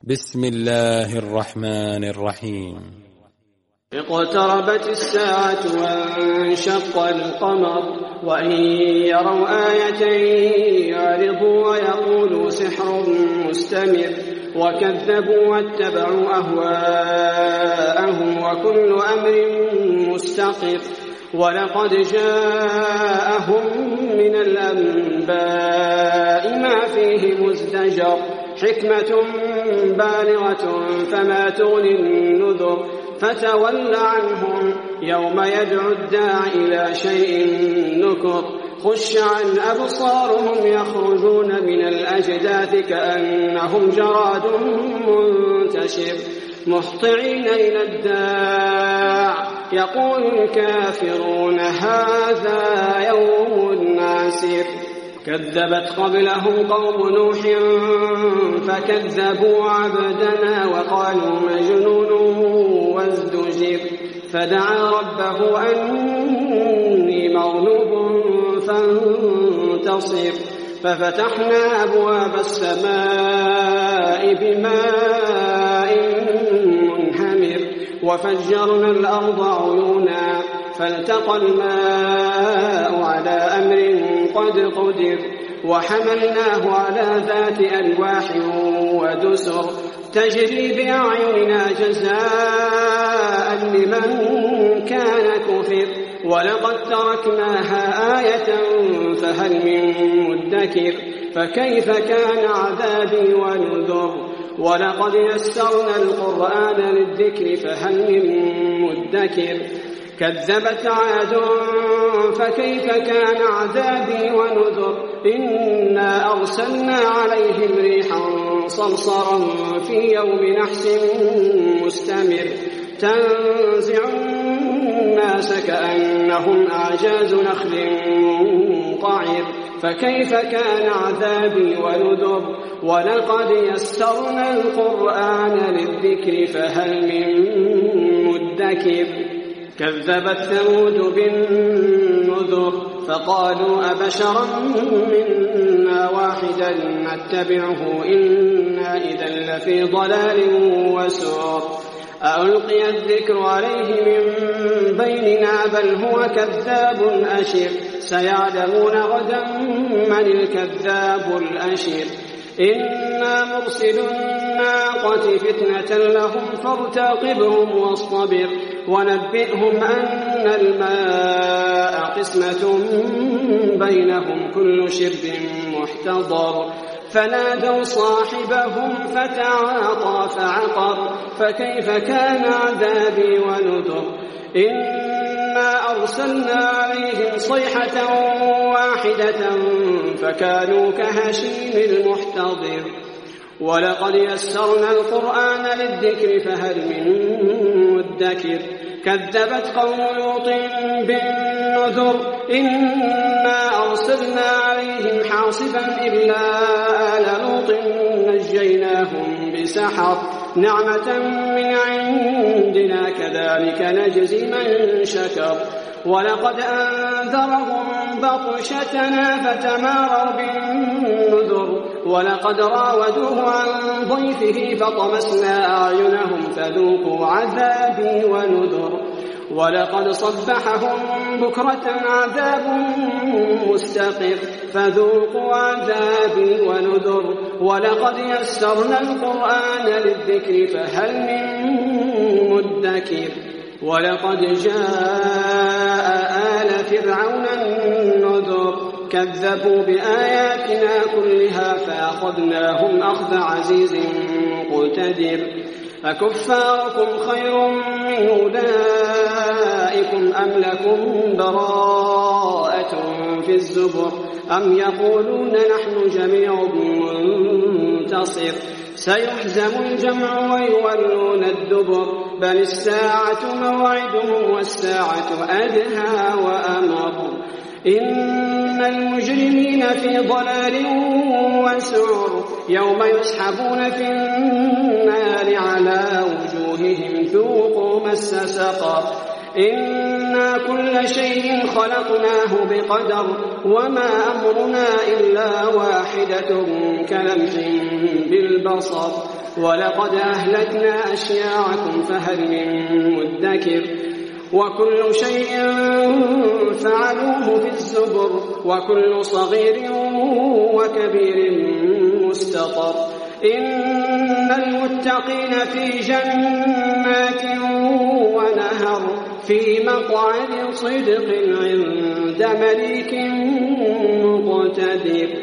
بسم الله الرحمن الرحيم. اقتربت الساعة وانشق القمر وإن يروا آية يعرضوا ويقولوا سحر مستمر وكذبوا واتبعوا أهواءهم وكل أمر مستقر ولقد جاءهم من الأنباء ما فيه مزدجر حكمة بالغة فما تغني النذر فتول عنهم يوم يدعو الداع إلى شيء نكر خش عن أبصارهم يخرجون من الأجداث كأنهم جراد منتشر مهطعين إلى الداع يقول الكافرون هذا يوم عسير كذبت قبلهم قوم نوح فكذبوا عبدنا وقالوا مجنون وازدجر فدعا ربه أني مغلوب فانتصر ففتحنا أبواب السماء بماء منهمر وفجرنا الأرض عيونا فالتقى الماء على أمر قد قدر وحملناه على ذات ألواح ودسر تجري بأعيننا جزاء لمن كان كفر ولقد تركناها آية فهل من مدكر فكيف كان عذابي ونذر ولقد يسرنا القرآن للذكر فهل من مدكر كذبت عاد فكيف كان عذابي ونذر إنا أرسلنا عليهم ريحا صرصرا في يوم نحس مستمر تنزع الناس كأنهم أعجاز نخل منقعر فكيف كان عذابي ونذر ولقد يسرنا القرآن للذكر فهل من مدكر كذبت ثمود بالنذر فقالوا أبشرا منا واحدا نتبعه إنا إذا لفي ضلال وسعر ألقي الذكر عليه من بيننا بل هو كذاب أشر سيعلمون غدا من الكذاب الأشر إنا مرسل الناقة فتنة لهم فارتقبهم واصطبر ونبئهم أن الماء قسمة بينهم كل شرب محتضر فنادوا صاحبهم فتعاطى فعقر فكيف كان عذابي ونذر إنا أرسلنا عليهم صيحة واحدة فكانوا كهشيم المحتضر ولقد يسرنا القرآن للذكر فهل من مدكر كذبت قوم لوط بالنذر إنا أرسلنا عليهم حاصبا إلا آل لوط نجيناهم بسحر نعمة من عندنا كذلك نجزي من شكر ولقد أنذرهم بطشتنا فتماروا بالنذر ولقد راودوه عن ضيفه فطمسنا أعينهم فذوقوا عذابي ونذر ولقد صبحهم بكرة عذاب مستقر فذوقوا عذابي ونذر ولقد يسرنا القرآن للذكر فهل من مدكر ولقد جاء آل فرعون النذر كذبوا بآياتنا كلها فأخذناهم أخذ عزيز مقتدر أكفاركم خير من أولئكم أم لكم براءة في الزبر أم يقولون نحن جميع منتصر سيحزم الجمع ويولون الدبر بل الساعة موعدهم والساعة أدهى وأمر إن المجرمين في ضلال وسعر يوم يسحبون في النار على وجوههم ذوقوا مس سقر إنا كل شيء خلقناه بقدر وما أمرنا إلا واحدة كلمح بالبصر ولقد أهلكنا أشياعكم فهل من مدكر وكل شيء فعلوه في الزبر وكل صغير وكبير مستطر إن المتقين في جنات ونهر في مقعد صدق عند مليك مقتدر.